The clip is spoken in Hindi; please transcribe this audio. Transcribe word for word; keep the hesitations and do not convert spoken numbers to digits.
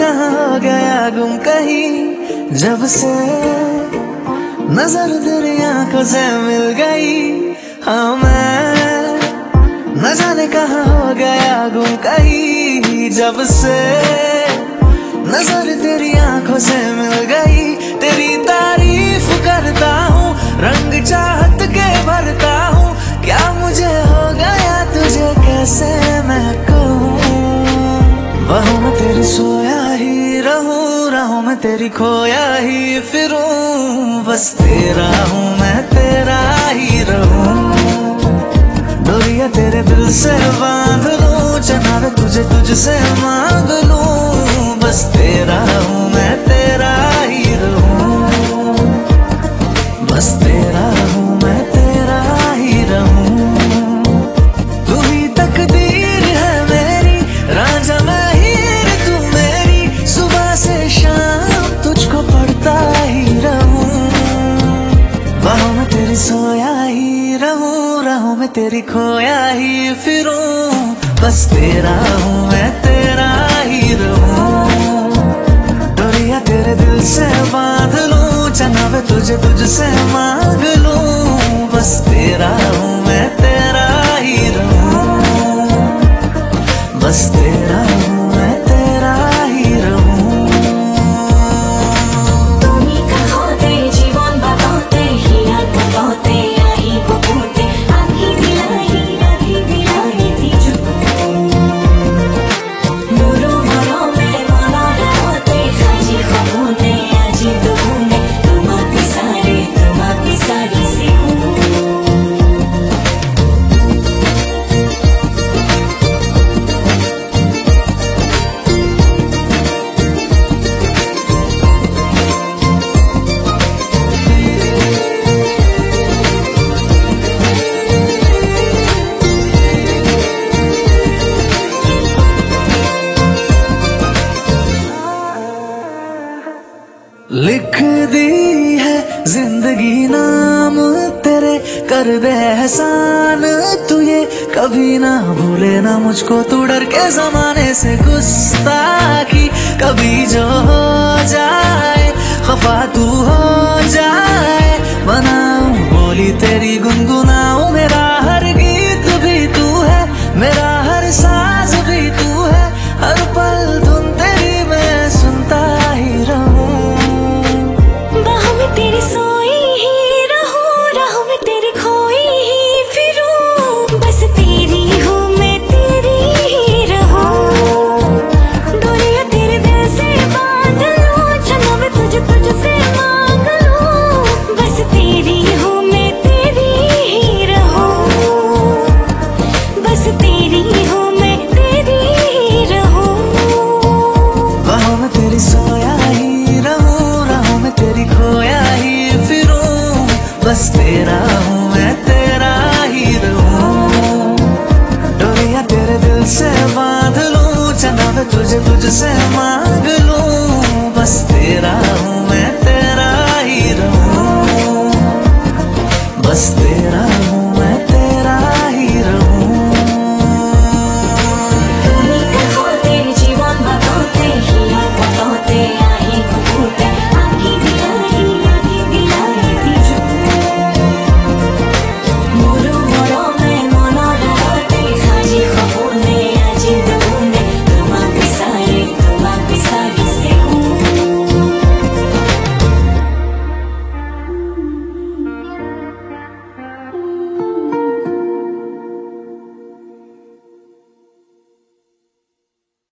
कहाँ हो गया गुम कहीं, जब से नजर तेरी आंखों से मिल गई। हाँ मैं न जाने कहाँ हो गया गुम कहीं, जब से नजर तेरी आंखों से मिल गई। तेरी तारीफ करता हूँ, रंग चाहत के भरता हूँ, क्या मुझे हो गया तुझे कैसे मैं कहूँ। बाहों में तेरी सोया ही रहूं, राहों में तेरी खोया ही फिरूं, बस तेरा हूँ मैं तेरा ही रहूं। डोरियां तेरे दिल से बांध लूं, चनावे तुझे तुझसे मांग लूं, बस तेरा हूँ मैं तेरा ही रहूं, बस तेरा हूँ मैं तेरा ही रहूं। तू ही तकदीर है मेरी, रांझा मैं हीर तू मेरी, सुबह से शाम तुझको पढ़ता ही रहूं। बाहों में तेरी सोया ही रहूं, राहों में तेरी खोया ही फिरूं, बस तेरा हूँ मैं तेरा ही रहूं। डोरियां तेरे दिल से बांध लूं, चनावे तुझे तुझसे मांग लूं, बस तेरा हूँ मैं तेरा ही रहूं, बस तेरा हूँ मैं तेरा ही रहूं। लिख दी है जिंदगी नाम तेरे, कर दे एहसान तू ये कभी ना भूले ना मुझको, तू डर के जमाने से गुस्ताखी कभी जो हो जाए, खफा तू हो जाए, बनाऊं बोली तेरी गुनगुनाऊं, मेरा हर गीत भी तू है, मेरा हर साज भी तू है, हर पल धुन तेरी मैं सुनता ही रहूं। तेरी सोई ही रहूं, राहों में तेरी खोई ही फिरूं, बस तेरी हूँ मैं तेरी ही रहूं। डोरियां तेरे दिल से बांध लूं, चनावे तुझे तुझसे मांग लूं, बस तेरी हूँ मैं तेरी ही रहूं, बस तेरी हूँ मैं तेरी ही रहूं। बाहों में तेरी सोया ही रहूं, राहों में तेरी खोया ही फिरूं, बस तेरा हूँ मैं तेरा ही रहूं। डोरियां तेरे दिल से बांध लूं, चनावे तुझे तुझसे मांग लूं, बस तेरा हूँ